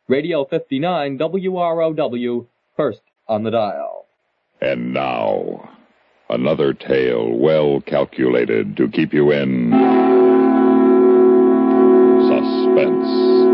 Radio 59 WROW, first on the dial. And now, another tale well calculated to keep you in suspense.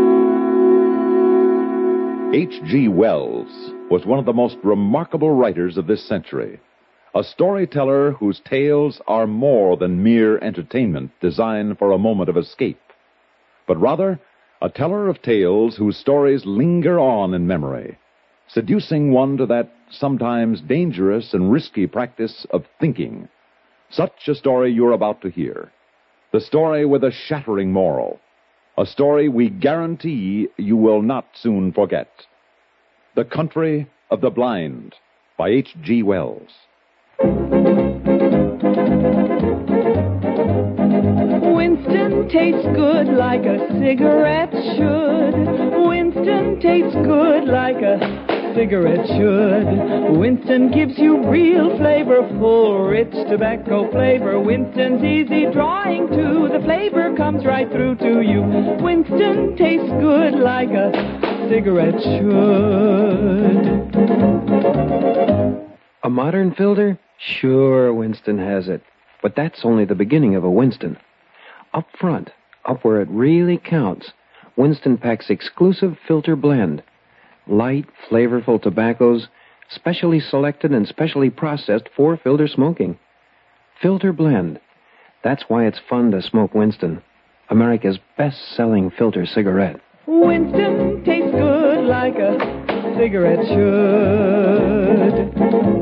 H.G. Wells was one of the most remarkable writers of this century. A storyteller whose tales are more than mere entertainment designed for a moment of escape, but rather a teller of tales whose stories linger on in memory, seducing one to that sometimes dangerous and risky practice of thinking. Such a story you're about to hear. The story with a shattering moral. A story we guarantee you will not soon forget. The Country of the Blind by H.G. Wells. Winston tastes good like a cigarette should. Winston tastes good like a cigarette should. Winston gives you real flavorful, rich tobacco flavor. Winston's easy drawing too. The flavor comes right through to you. Winston tastes good like a cigarette should. A modern filter? Sure, Winston has it. But that's only the beginning of a Winston. Up front, up where it really counts, Winston packs exclusive filter blend. Light, flavorful tobaccos, specially selected and specially processed for filter smoking. Filter blend. That's why it's fun to smoke Winston, America's best-selling filter cigarette. Winston tastes good like a cigarette should.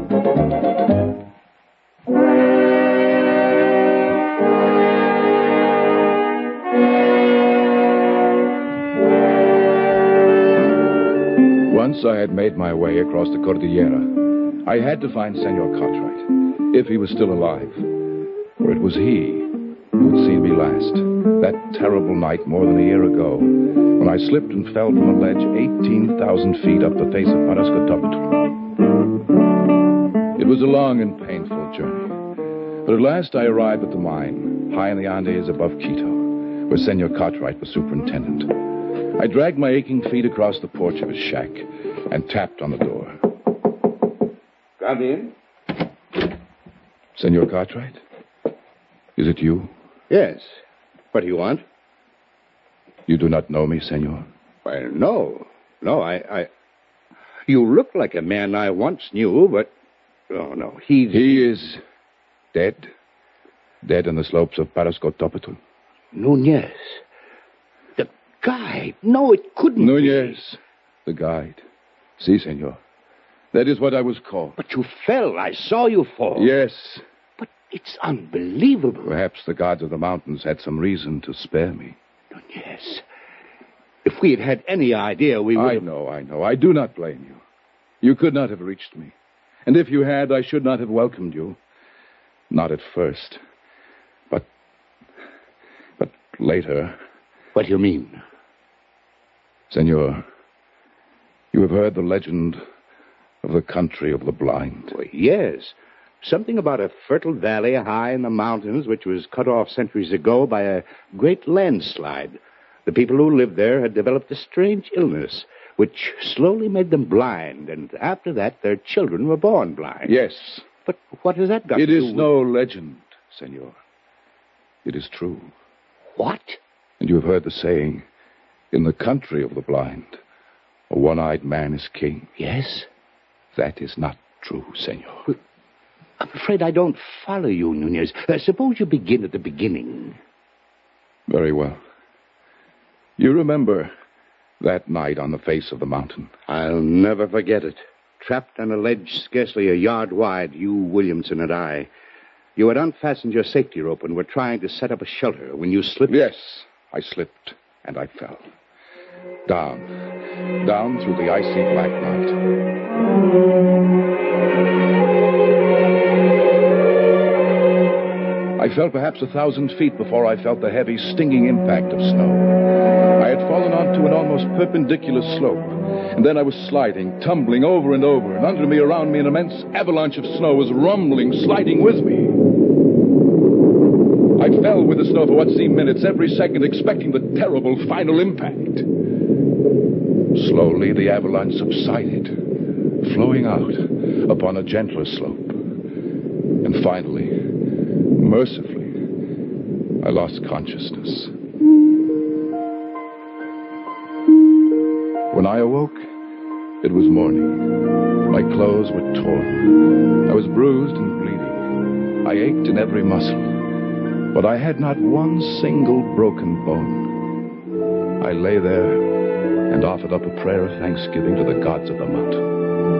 Once I had made my way across the Cordillera, I had to find Senor Cartwright, if he was still alive. For it was he who had seen me last, that terrible night more than a year ago, when I slipped and fell from a ledge 18,000 feet up the face of Parascotopetl. It was a long and painful journey, but at last I arrived at the mine, high in the Andes above Quito, where Senor Cartwright was superintendent. I dragged my aching feet across the porch of his shack and tapped on the door. Come in. Senor Cartwright? Is it you? Yes. What do you want? You do not know me, senor? Well, no. No, I... You look like a man I once knew, but... Oh, no, He is dead. Dead on the slopes of Parascotopetl. Nunez. The guide. No, it couldn't Nunez, the guide. Si, senor. That is what I was called. But you fell. I saw you fall. Yes. But it's unbelievable. Perhaps the gods of the mountains had some reason to spare me. Nunez. If we had had any idea, we would I know. I do not blame you. You could not have reached me. And if you had, I should not have welcomed you. Not at first. But later. What do you mean? Senor, you have heard the legend of the country of the blind. Well, yes. Something about a fertile valley high in the mountains which was cut off centuries ago by a great landslide. The people who lived there had developed a strange illness which slowly made them blind, and after that their children were born blind. Yes. But what has that got to do with... It is no legend, senor. It is true. What? And you have heard the saying, in the country of the blind, a one-eyed man is king. Yes? That is not true, senor. I'm afraid I don't follow you, Nunez. Suppose you begin at the beginning. Very well. You remember that night on the face of the mountain? I'll never forget it. Trapped on a ledge scarcely a yard wide, you, Williamson, and I. You had unfastened your safety rope and were trying to set up a shelter when you slipped. Yes, I slipped and I fell. Down through the icy black night. I fell perhaps 1,000 feet before I felt the heavy, stinging impact of snow. I had fallen onto an almost perpendicular slope, and then I was sliding, tumbling over and over, and under me, around me, an immense avalanche of snow was rumbling, sliding with me. I fell with the snow for what seemed minutes, every second expecting the terrible final impact. Slowly, the avalanche subsided, flowing out upon a gentler slope. And finally, mercifully, I lost consciousness. When I awoke, it was morning. My clothes were torn. I was bruised and bleeding. I ached in every muscle, but I had not one single broken bone. I lay there and offered up a prayer of thanksgiving to the gods of the mountain.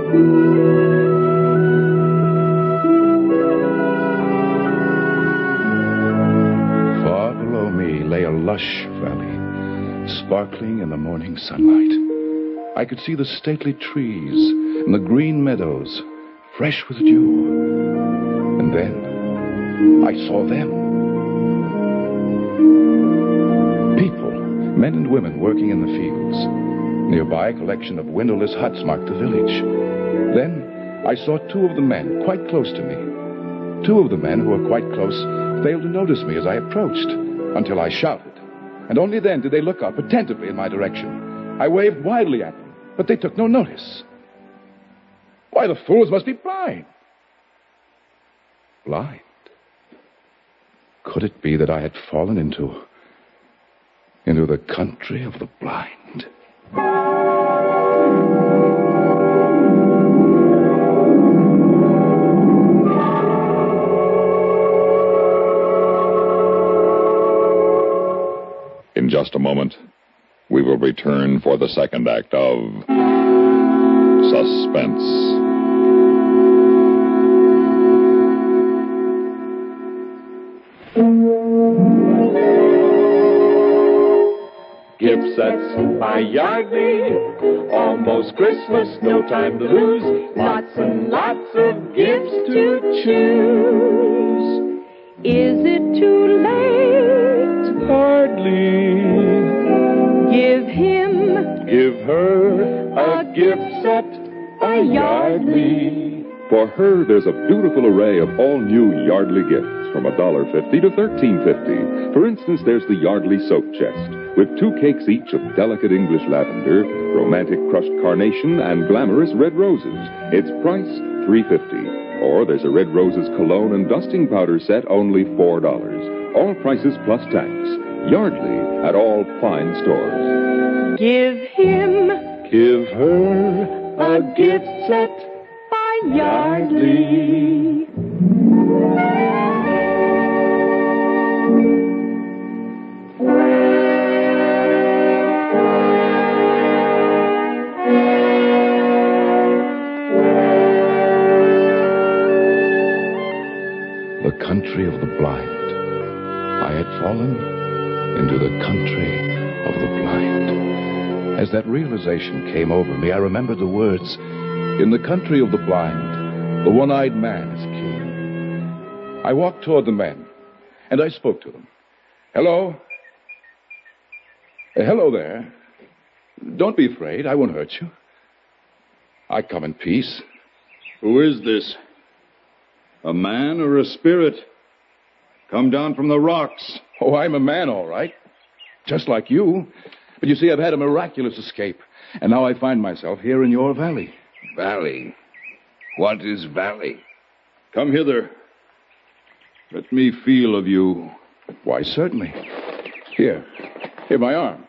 Far below me lay a lush valley, sparkling in the morning sunlight. I could see the stately trees and the green meadows, fresh with dew. And then I saw them. People, men and women working in the fields. Nearby, a collection of windowless huts marked the village. Then I saw two of the men quite close to me. Two of the men who were quite close failed to notice me as I approached, until I shouted. And only then did they look up attentively in my direction. I waved wildly at them, but they took no notice. Why, the fools must be blind. Blind? Could it be that I had fallen into the country of the blind? In just a moment, we will return for the second act of Suspense. Gift sets by Yardley, almost Christmas, no time to lose. Lots and lots of gifts to choose. Is it too late? Hardly. Give her a gift set by Yardley. For her, there's a beautiful array of all-new Yardley gifts from $1.50 to $13.50. For instance, there's the Yardley soap chest with 2 cakes each of delicate English lavender, romantic crushed carnation, and glamorous red roses. Its price, $3.50. Or there's a red roses cologne and dusting powder set, only $4. All prices plus tax. Yardley at all fine stores. Give her a gift set by Yardley. The country of the blind. I had fallen into the country of the blind. As that realization came over me, I remembered the words, "In the country of the blind, the one-eyed man is king." I walked toward the men, and I spoke to them. "Hello? Hello there. Don't be afraid. I won't hurt you. I come in peace." Who is this? A man or a spirit? Come down from the rocks. Oh, I'm a man, all right. Just like you. But you see, I've had a miraculous escape, and now I find myself here in your valley. Valley? What is valley? Come hither. Let me feel of you. Why, certainly. Here, my arm.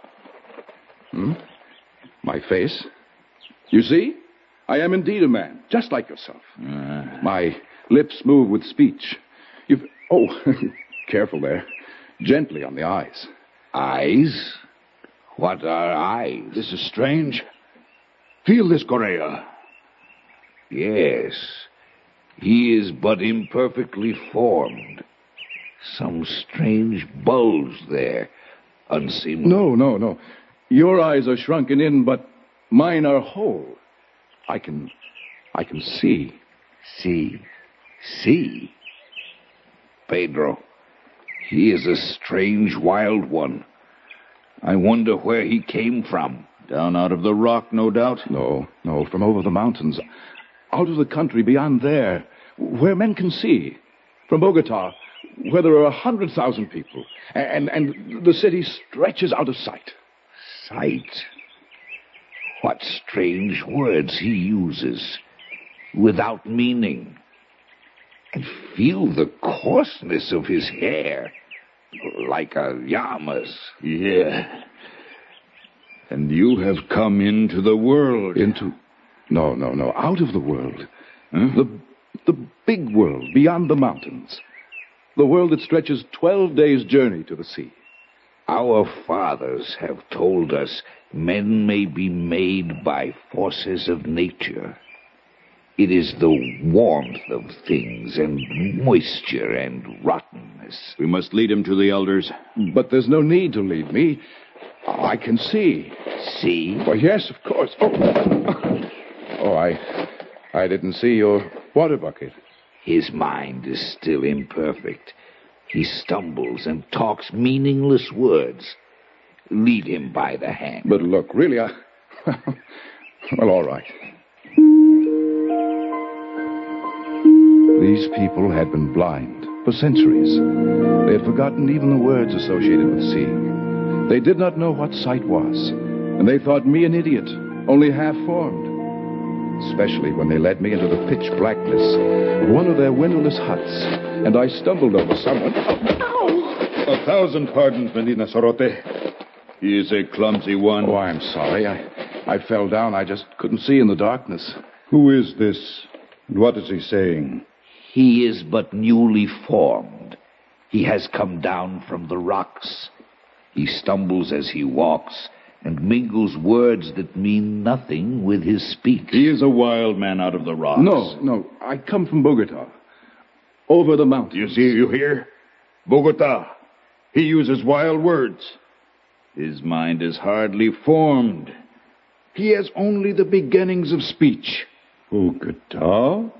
My face. You see? I am indeed a man, just like yourself. My lips move with speech. Oh, careful there. Gently on the eyes. Eyes? What are eyes? This is strange. Feel this, Correa. Yes. He is but imperfectly formed. Some strange bulge there. Unseemly. No. Your eyes are shrunken in, but mine are whole. I can see. See? Pedro, he is a strange wild one. I wonder where he came from. Down out of the rock, no doubt? No, from over the mountains. Out of the country beyond there, where men can see. From Bogota, where there are 100,000 people. And the city stretches out of sight. Sight? What strange words he uses, without meaning. And feel the coarseness of his hair, like a llama's. Yeah. And you have come into the world. No, out of the world. Huh? The big world, beyond the mountains. The world that stretches 12 days' journey to the sea. Our fathers have told us men may be made by forces of nature. It is the warmth of things and moisture and rottenness. We must lead him to the elders. But there's no need to lead me. I can see. See? Well, yes, of course. Oh, I didn't see your water bucket. His mind is still imperfect. He stumbles and talks meaningless words. Lead him by the hand. But look, really, well, all right. These people had been blind for centuries. They had forgotten even the words associated with seeing. They did not know what sight was, and they thought me an idiot, only half-formed. Especially when they led me into the pitch blackness of one of their windowless huts, and I stumbled over someone. Ow! 1,000 pardons, Medina Sarote. He is a clumsy one. Oh, I'm sorry. I fell down. I just couldn't see in the darkness. Who is this? And what is he saying? He is but newly formed. He has come down from the rocks. He stumbles as he walks, and mingles words that mean nothing with his speech. He is a wild man out of the rocks. No. I come from Bogota. Over the mountains. You hear? Bogota. He uses wild words. His mind is hardly formed. He has only the beginnings of speech. Bogota?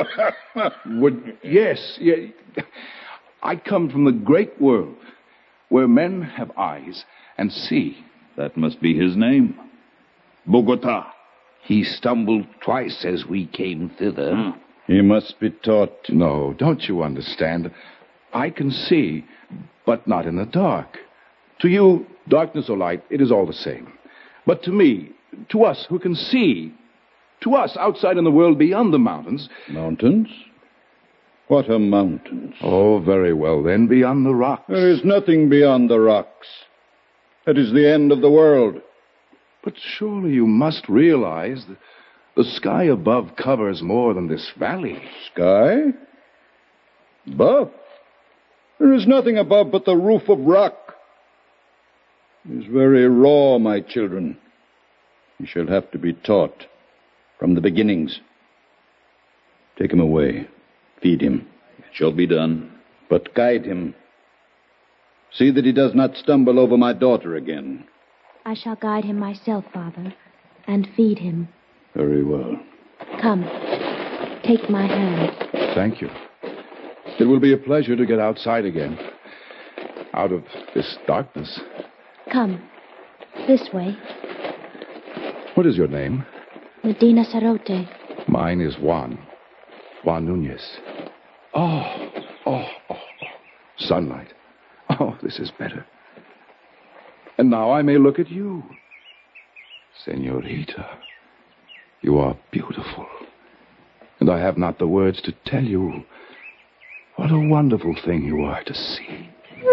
Yes. I come from the great world, where men have eyes and see. That must be his name. Bogota. He stumbled twice as we came thither. He must be taught. No, don't you understand? I can see, but not in the dark. To you, darkness or light, it is all the same. But to me, to us who can see, to us outside in the world beyond the mountains... Mountains? What are mountains? Oh, very well, then, beyond the rocks. There is nothing beyond the rocks. That is the end of the world. But surely you must realize that the sky above covers more than this valley. Sky? Above? There is nothing above but the roof of rock. It is very raw, my children. You shall have to be taught from the beginnings. Take him away. Feed him. It shall be done. But guide him. See that he does not stumble over my daughter again. I shall guide him myself, Father, and feed him. Very well. Come, take my hand. Thank you. It will be a pleasure to get outside again. Out of this darkness. Come, this way. What is your name? Medina Sarote. Mine is Juan. Juan Nunez. Oh. Sunlight. Oh, this is better. And now I may look at you. Senorita, you are beautiful. And I have not the words to tell you what a wonderful thing you are to see.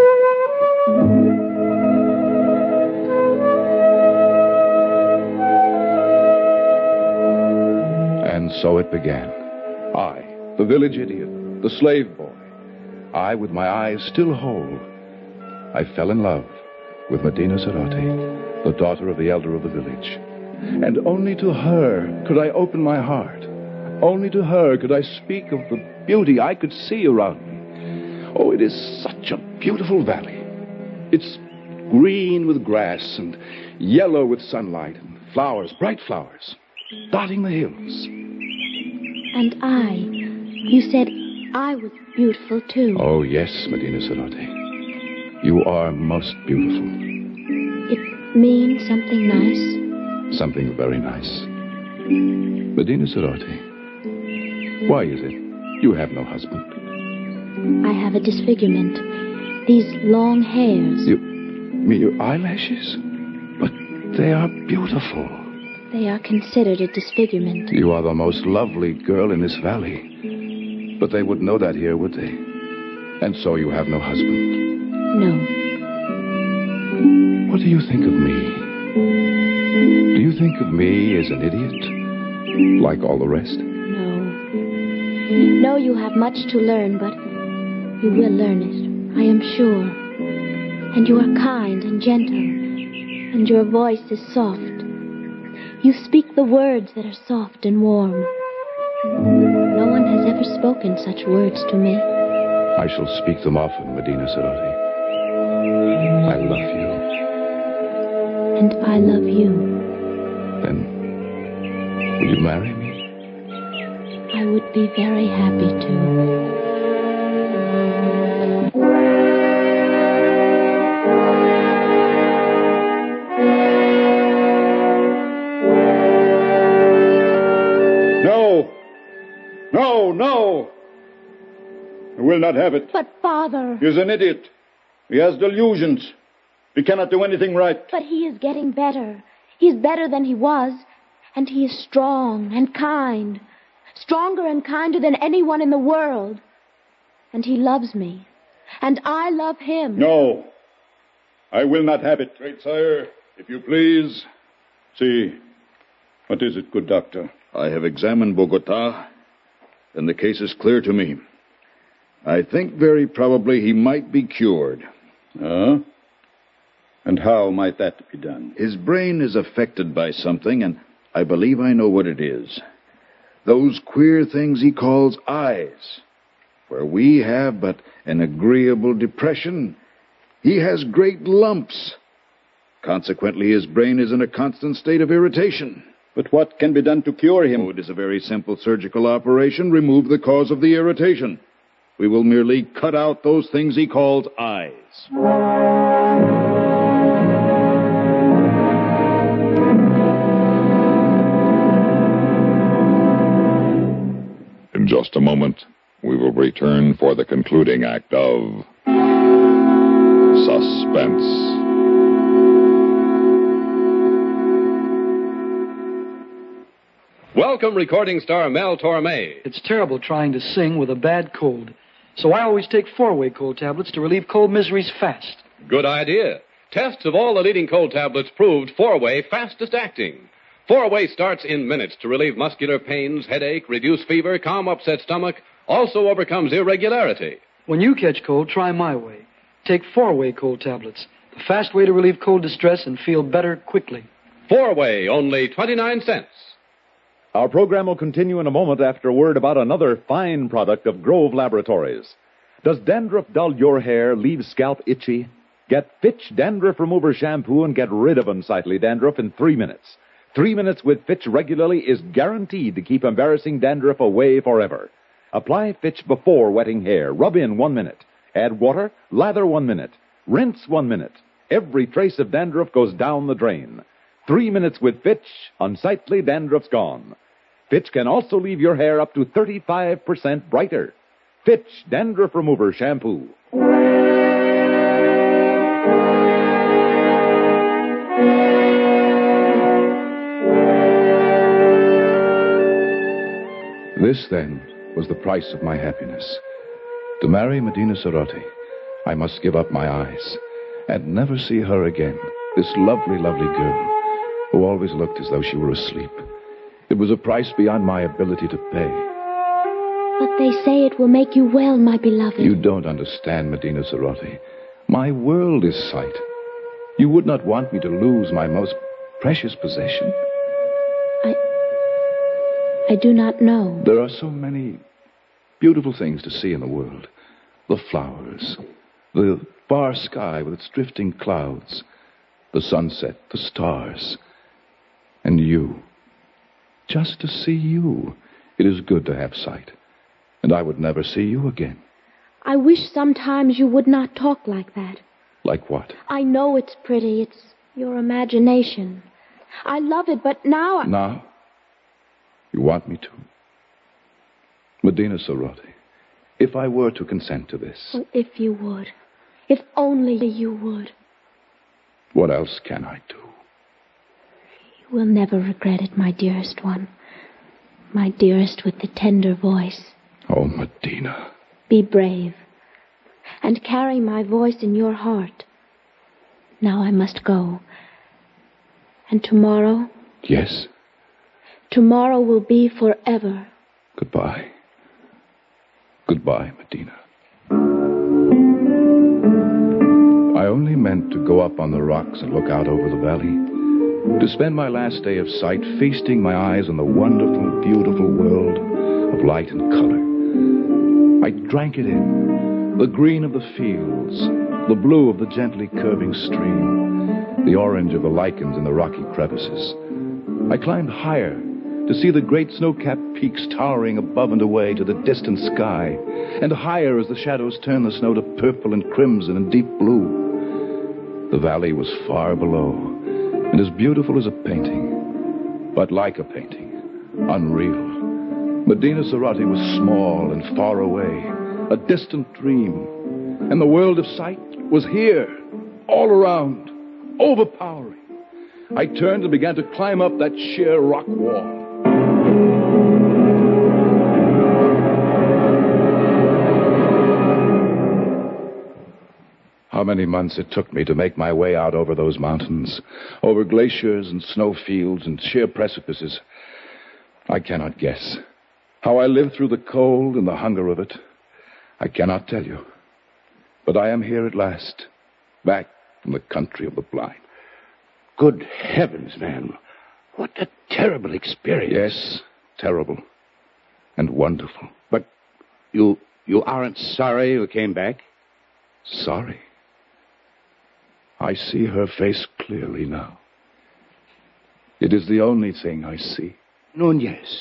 And so it began. I, the village idiot, the slave boy, I with my eyes still whole, I fell in love with Medina Sarote, the daughter of the elder of the village. And only to her could I open my heart. Only to her could I speak of the beauty I could see around me. Oh, it is such a beautiful valley. It's green with grass and yellow with sunlight and flowers, bright flowers, dotting the hills. And you said I was beautiful too. Oh, yes, Medina Sarote. You are most beautiful. It means something nice? Something very nice. Medina Sarote, why is it you have no husband? I have a disfigurement. These long hairs. You mean your eyelashes? But they are beautiful. They are considered a disfigurement. You are the most lovely girl in this valley. But they wouldn't know that here, would they? And so you have no husband. No. What do you think of me? Do you think of me as an idiot? Like all the rest? No. No, you have much to learn, but you will learn it, I am sure. And you are kind and gentle, and your voice is soft. You speak the words that are soft and warm. No one has ever spoken such words to me. I shall speak them often, Medina Sarote. I love you. And I love you. Then, will you marry me? I would be very happy to. No! I will not have it. But, Father... He is an idiot. He has delusions. He cannot do anything right. But he is getting better. He is better than he was. And he is strong and kind. Stronger and kinder than anyone in the world. And he loves me. And I love him. No. I will not have it. Great sire, if you please. See. What is it, good doctor? I have examined Bogota, and the case is clear to me. I think very probably he might be cured. And how might that be done? His brain is affected by something, and I believe I know what it is. Those queer things he calls eyes. Where we have but an agreeable depression, he has great lumps. Consequently, his brain is in a constant state of irritation. But what can be done to cure him? Oh, it is a very simple surgical operation. Remove the cause of the irritation. We will merely cut out those things he calls eyes. In just a moment, we will return for the concluding act of Suspense. Welcome, recording star Mel Torme. It's terrible trying to sing with a bad cold. So I always take 4-way cold tablets to relieve cold miseries fast. Good idea. Tests of all the leading cold tablets proved 4-way fastest acting. 4-way starts in minutes to relieve muscular pains, headache, reduce fever, calm upset stomach, also overcomes irregularity. When you catch cold, try my way. Take 4-way cold tablets. The fast way to relieve cold distress and feel better quickly. 4-way, only 29 cents. Our program will continue in a moment after a word about another fine product of Grove Laboratories. Does dandruff dull your hair, leave scalp itchy? Get Fitch Dandruff Remover Shampoo and get rid of unsightly dandruff in 3 minutes. 3 minutes with Fitch regularly is guaranteed to keep embarrassing dandruff away forever. Apply Fitch before wetting hair. Rub in 1 minute. Add water, lather 1 minute. Rinse 1 minute. Every trace of dandruff goes down the drain. 3 minutes with Fitch, unsightly dandruff's gone. Fitch can also leave your hair up to 35% brighter. Fitch Dandruff Remover Shampoo. This, then, was the price of my happiness. To marry Medina Sarote, I must give up my eyes and never see her again, this lovely, lovely girl who always looked as though she were asleep. It was a price beyond my ability to pay. But they say it will make you well, my beloved. You don't understand, Medina Sarote. My world is sight. You would not want me to lose my most precious possession. I do not know. There are so many beautiful things to see in the world. The flowers, the far sky with its drifting clouds, the sunset, the stars, and you. Just to see you. It is good to have sight. And I would never see you again. I wish sometimes you would not talk like that. Like what? I know it's pretty. It's your imagination. I love it, but now... Now? You want me to? Medina Sarote, if I were to consent to this... Oh, if you would. If only you would. What else can I do? You will never regret it, my dearest one. My dearest with the tender voice. Oh, Medina. Be brave, and carry my voice in your heart. Now I must go. And tomorrow? Yes? Tomorrow will be forever. Goodbye. Goodbye, Medina. I only meant to go up on the rocks and look out over the valley, to spend my last day of sight feasting my eyes on the wonderful, beautiful world of light and color. I drank it in, the green of the fields, the blue of the gently curving stream, the orange of the lichens in the rocky crevices. I climbed higher to see the great snow-capped peaks towering above and away to the distant sky, and higher as the shadows turned the snow to purple and crimson and deep blue. The valley was far below, and as beautiful as a painting, but like a painting, unreal. Medina Cerati was small and far away, a distant dream, and the world of sight was here, all around, overpowering. I turned and began to climb up that sheer rock wall. How many months it took me to make my way out over those mountains, over glaciers and snowfields and sheer precipices, I cannot guess. How I lived through the cold and the hunger of it, I cannot tell you. But I am here at last, back from the country of the blind. Good heavens, man. What a terrible experience. Yes, terrible and wonderful. But you aren't sorry you came back? Sorry? I see her face clearly now. It is the only thing I see. Nunez,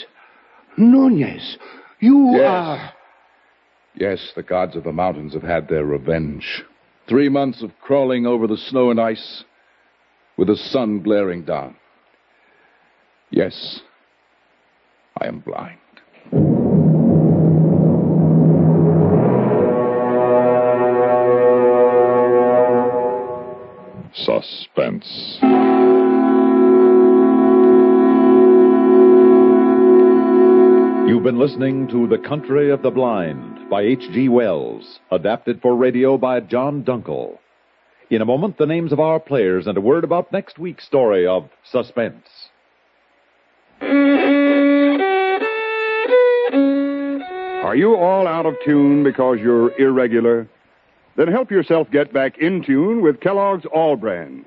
you are... Yes, the gods of the mountains have had their revenge. 3 months of crawling over the snow and ice with the sun glaring down. Yes, I am blind. Suspense. You've been listening to The Country of the Blind by H.G. Wells, adapted for radio by John Dunkel. In a moment, the names of our players and a word about next week's story of Suspense. Are you all out of tune because you're irregular? Then help yourself get back in tune with Kellogg's All-Bran.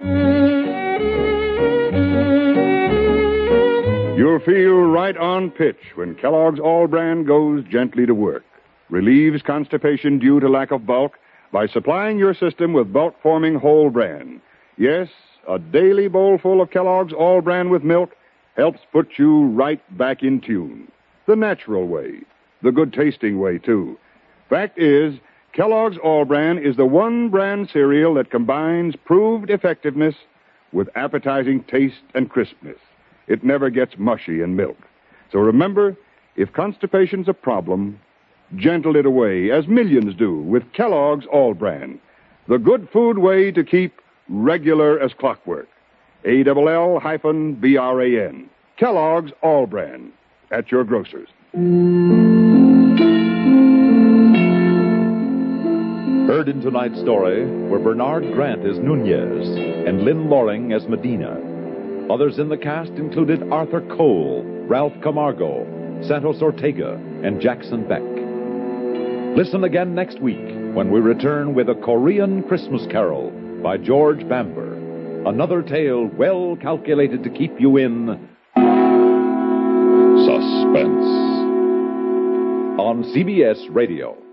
You'll feel right on pitch when Kellogg's All-Bran goes gently to work. Relieves constipation due to lack of bulk by supplying your system with bulk-forming whole bran. Yes, a daily bowlful of Kellogg's All-Bran with milk helps put you right back in tune. The natural way. The good-tasting way, too. Fact is, Kellogg's All-Bran is the one bran cereal that combines proved effectiveness with appetizing taste and crispness. It never gets mushy in milk. So remember, if constipation's a problem, gentle it away, as millions do, with Kellogg's All-Bran. The good food way to keep regular as clockwork. ALL-BRAN. Kellogg's All-Bran. At your grocer's. Heard in tonight's story were Bernard Grant as Nunez and Lynn Loring as Medina. Others in the cast included Arthur Cole, Ralph Camargo, Santos Ortega, and Jackson Beck. Listen again next week when we return with A Korean Christmas Carol by George Bamber. Another tale well calculated to keep you in suspense on CBS Radio.